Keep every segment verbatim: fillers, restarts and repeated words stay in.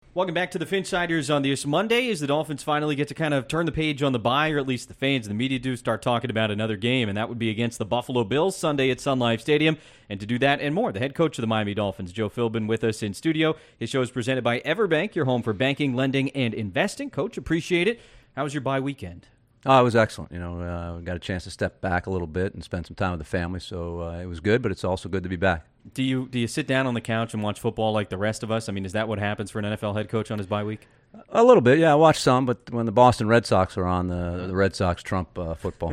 Welcome back to the Finsiders on this Monday as the Dolphins finally get to kind of turn the page on the bye, or at least the fans and the media do start talking about another game, and that would be against the Buffalo Bills Sunday at Sun Life Stadium. And to do that and more, the head coach of the Miami Dolphins, Joe Philbin, with us in studio. His show is presented by Everbank, your home for banking, lending, and investing. Coach, appreciate it. How was your bye weekend? Oh, it was excellent. You know, uh, we got a chance to step back a little bit and spend some time with the family, so uh, it was good, but it's also good to be back. Do you do you sit down on the couch and watch football like the rest of us? I mean, is that what happens for an N F L head coach on his bye week? A little bit, yeah. I watch some, but when the Boston Red Sox are on, the the Red Sox trump uh, football.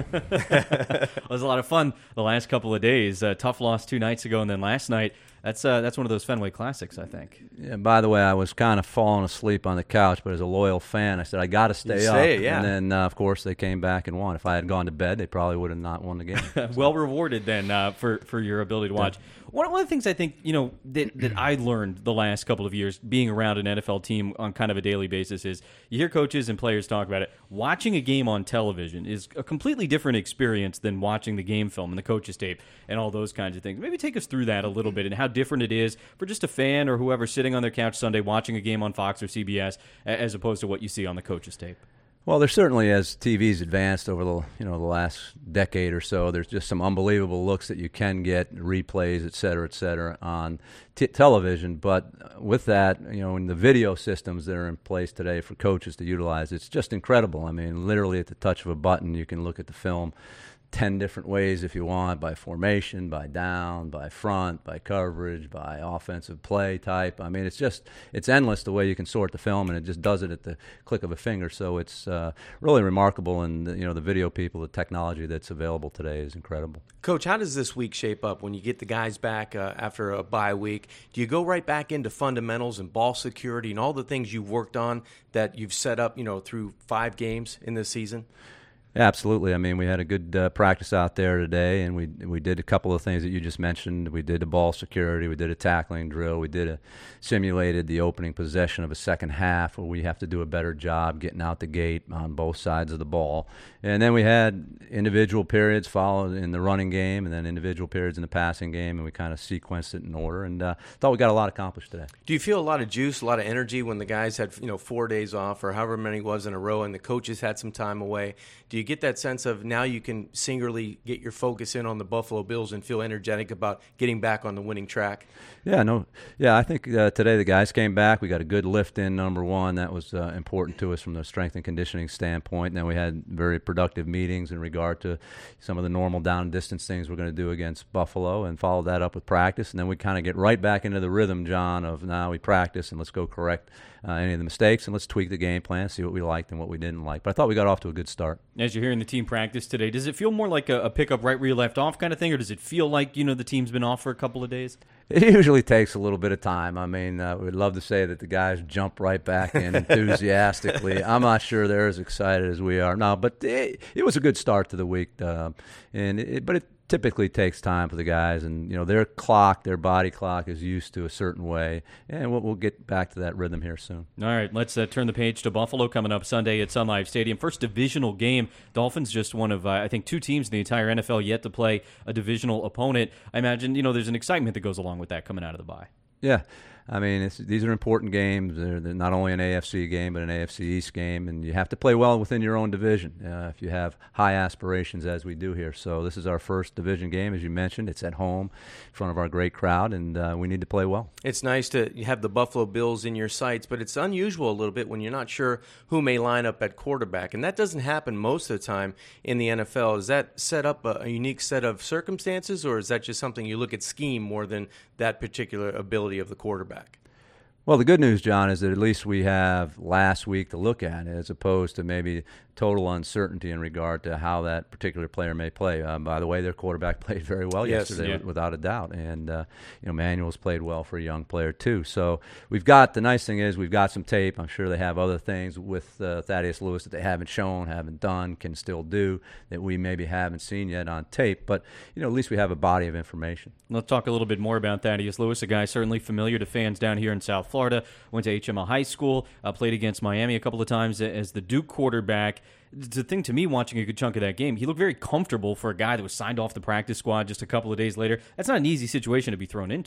It was a lot of fun the last couple of days. Uh, tough loss two nights ago, and then last night. That's uh, that's one of those Fenway Classics, I think. Yeah. By the way, I was kind of falling asleep on the couch, but as a loyal fan, I said I got to stay you up. Stay, yeah. And then, uh, of course, they came back and won. If I had gone to bed, they probably would have not won the game. Well rewarded then uh, for for your ability to watch. Yeah. One, one of the things I think, you know, that, that I learned the last couple of years being around an N F L team on kind of a daily basis is you hear coaches and players talk about it. Watching a game on television is a completely different experience than watching the game film and the coach's tape and all those kinds of things. Maybe take us through that a little bit and how different it is for just a fan or whoever sitting on their couch Sunday watching a game on Fox or C B S as opposed to what you see on the coach's tape. Well, there's certainly, as T V's advanced over the you know the last decade or so, there's just some unbelievable looks that you can get, replays, et cetera, et cetera, on t- television. But with that, you know, in the video systems that are in place today for coaches to utilize, it's just incredible. I mean, literally at the touch of a button, you can look at the film ten different ways if you want, by formation, by down, by front, by coverage, by offensive play type. I mean, it's just, it's endless the way you can sort the film, and it just does it at the click of a finger. So it's uh, really remarkable, and you know, the video people, the technology that's available today is incredible. Coach, how does this week shape up when you get the guys back uh, after a bye week? Do you go right back into fundamentals and ball security and all the things you've worked on that you've set up, you know, through five games in this season? Yeah, absolutely. I mean, we had a good uh, practice out there today, and we we did a couple of things that you just mentioned. We did a ball security, we did a tackling drill, we did a simulated the opening possession of a second half where we have to do a better job getting out the gate on both sides of the ball. And then we had individual periods followed in the running game and then individual periods in the passing game, and we kind of sequenced it in order, and uh, thought we got a lot accomplished today. Do you feel a lot of juice, a lot of energy when the guys had, you know, four days off or however many it was in a row and the coaches had some time away? Do you get that sense of now you can singularly get your focus in on the Buffalo Bills and feel energetic about getting back on the winning track? Yeah, no, yeah. I think uh, today the guys came back. We got a good lift in, number one. That was uh, important to us from the strength and conditioning standpoint. And then we had very productive meetings in regard to some of the normal down and distance things we're going to do against Buffalo, and follow that up with practice. And then we kind of get right back into the rhythm, John, of now we practice and let's go correct uh, any of the mistakes and let's tweak the game plan, see what we liked and what we didn't like. But I thought we got off to a good start. As you're hearing the team practice today, does it feel more like a, a pickup right where you left off kind of thing, or does it feel like, you know, the team's been off for a couple of days? It usually takes a little bit of time. I mean, uh, we'd love to say that the guys jump right back in enthusiastically. I'm not sure they're as excited as we are now, but it, it was a good start to the week. Uh, and it, but it typically takes time for the guys, and you know, their clock, their body clock is used to a certain way, and we'll, we'll get back to that rhythm here soon. All right, let's uh, turn the page to Buffalo coming up Sunday at Sun Life Stadium. First divisional game. Dolphins just one of, uh, I think, two teams in the entire N F L yet to play a divisional opponent. I imagine, you know, there's an excitement that goes along with that coming out of the bye. Yeah. I mean, it's, these are important games. They're, they're not only an A F C game, but an A F C East game, and you have to play well within your own division uh, if you have high aspirations, as we do here. So this is our first division game, as you mentioned. It's at home in front of our great crowd, and uh, we need to play well. It's nice to have the Buffalo Bills in your sights, but it's unusual a little bit when you're not sure who may line up at quarterback, and that doesn't happen most of the time in the N F L. Is that set up a, a unique set of circumstances, or is that just something you look at scheme more than that particular ability of the quarterback? Well, the good news, John, is that at least we have last week to look at, as opposed to maybe total uncertainty in regard to how that particular player may play. Um, by the way, their quarterback played very well yes, yesterday, yeah. without a doubt, and uh, you know, Manuel's played well for a young player too. So we've got, the nice thing is we've got some tape. I'm sure they have other things with uh, Thaddeus Lewis that they haven't shown, haven't done, can still do, that we maybe haven't seen yet on tape. But you know, at least we have a body of information. Let's talk a little bit more about Thaddeus Lewis, a guy certainly familiar to fans down here in South Florida. Went to H M L High School, uh, played against Miami a couple of times as the Duke quarterback. The thing to me, watching a good chunk of that game, he looked very comfortable for a guy that was signed off the practice squad just a couple of days later. That's not an easy situation to be thrown into.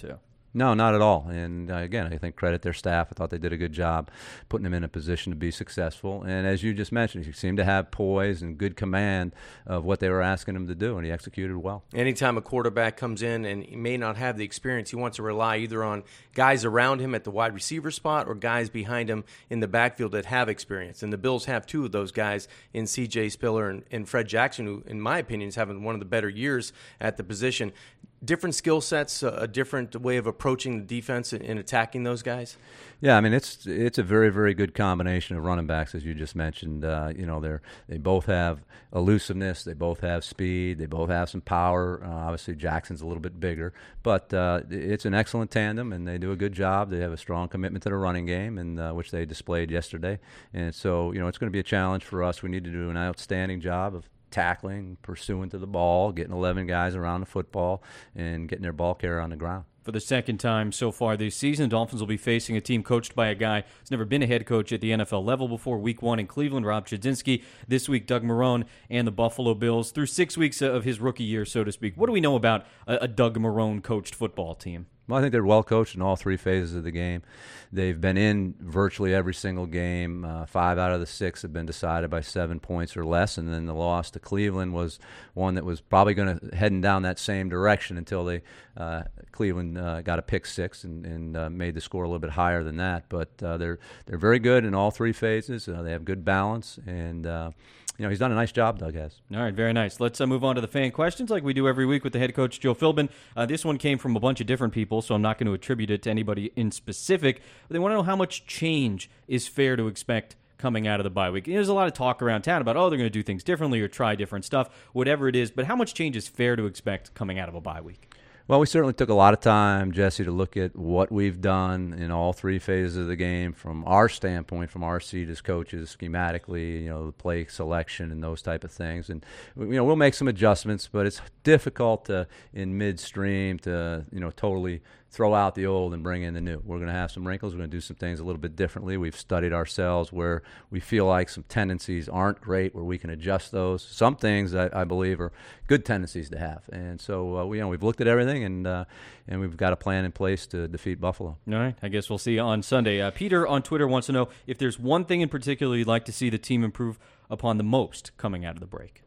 No, not at all. And uh, again, I think credit their staff. I thought they did a good job putting them in a position to be successful. And as you just mentioned, he seemed to have poise and good command of what they were asking him to do, and he executed well. Anytime a quarterback comes in and he may not have the experience, he wants to rely either on guys around him at the wide receiver spot or guys behind him in the backfield that have experience. And the Bills have two of those guys in C J Spiller and, and Fred Jackson, who, in my opinion, is having one of the better years at the position. Different skill sets, a different way of approaching the defense and attacking those guys? Yeah, I mean, it's it's a very, very good combination of running backs, as you just mentioned. Uh, you know, they're they both have elusiveness, they both have speed, they both have some power. Uh, obviously, Jackson's a little bit bigger, but uh, it's an excellent tandem, and they do a good job. They have a strong commitment to the running game, and uh, which they displayed yesterday. And so, you know, it's going to be a challenge for us. We need to do an outstanding job of tackling, pursuing to the ball, getting eleven guys around the football, and getting their ball carrier on the ground. For the second time so far this season, the Dolphins will be facing a team coached by a guy who's never been a head coach at the N F L level before. Week one in Cleveland, Rob Chudzinski. This week, Doug Marrone and the Buffalo Bills. Through six weeks of his rookie year, so to speak, what do we know about a, a Doug Marrone-coached football team? Well, I think they're well coached in all three phases of the game. They've been in virtually every single game. Uh, five out of the six have been decided by seven points or less, and then the loss to Cleveland was one that was probably going to heading down that same direction until they uh, Cleveland uh, got a pick six and, and uh, made the score a little bit higher than that. But uh, they're they're very good in all three phases. Uh, they have good balance, and uh, you know, he's done a nice job, Doug has. All right, very nice. Let's uh, move on to the fan questions like we do every week with the head coach, Joe Philbin. Uh, this one came from a bunch of different people, so I'm not going to attribute it to anybody in specific. But they want to know how much change is fair to expect coming out of the bye week. There's a lot of talk around town about, oh, they're going to do things differently or try different stuff, whatever it is. But how much change is fair to expect coming out of a bye week? Well, we certainly took a lot of time, Jesse, to look at what we've done in all three phases of the game from our standpoint, from our seat as coaches, schematically, you know, the play selection and those type of things. And, you know, we'll make some adjustments, but it's difficult to, in midstream to, you know, totally throw out the old and bring in the new. We're going to have some wrinkles. We're going to do some things a little bit differently. We've studied ourselves where we feel like some tendencies aren't great, where we can adjust those. Some things I, I believe are good tendencies to have. And so, uh, we, you know, we've looked at everything, and uh, and we've got a plan in place to defeat Buffalo. All right. I guess we'll see you on Sunday. Uh, Peter on Twitter wants to know if there's one thing in particular you'd like to see the team improve upon the most coming out of the break.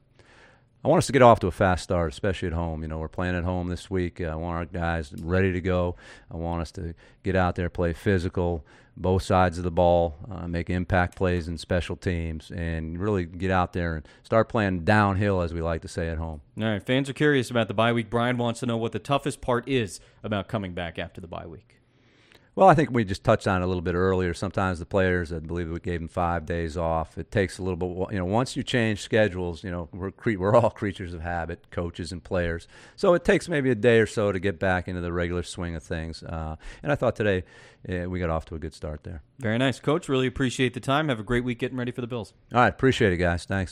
I want us to get off to a fast start, especially at home. You know, we're playing at home this week. I want our guys ready to go. I want us to get out there, play physical, both sides of the ball, uh, make impact plays in special teams, and really get out there and start playing downhill, as we like to say at home. All right, fans are curious about the bye week. Brian wants to know what the toughest part is about coming back after the bye week. Well, I think we just touched on it a little bit earlier. Sometimes the players, I believe we gave them five days off. It takes a little bit, you know, once you change schedules, you know, we're cre- we're all creatures of habit, coaches and players. So it takes maybe a day or so to get back into the regular swing of things. Uh, and I thought today uh, we got off to a good start there. Very nice, Coach. Really appreciate the time. Have a great week getting ready for the Bills. All right, appreciate it, guys. Thanks.